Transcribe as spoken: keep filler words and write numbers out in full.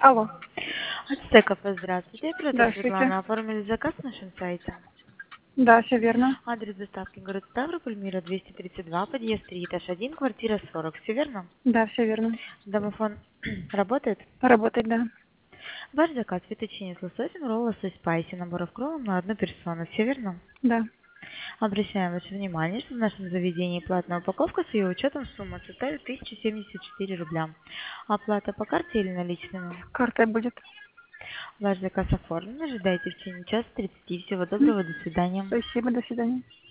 Алло. Ацтеков, здравствуйте. Это Здравствуйте. Светлана. Оформили заказ на нашем сайте. Да, все верно. Адрес доставки город Ставрополь, Мира двести тридцать два, подъезд три, этаж один, квартира сорок. Все верно? Да, все верно. Домофон работает? Работает, да. Ваш заказ фетtuccine с лососем, ролл лосось спайси, наборов кровом на одну персону. Все верно? Да. Обращаем ваше внимание, что в нашем заведении платная упаковка с ее учетом сумма составит тысяча семьдесят четыре рубля. Оплата по карте или наличными? Карта будет. Ваш заказ оформлен. Ожидайте в течение часа тридцати. Всего М, доброго. До свидания. Спасибо, до свидания.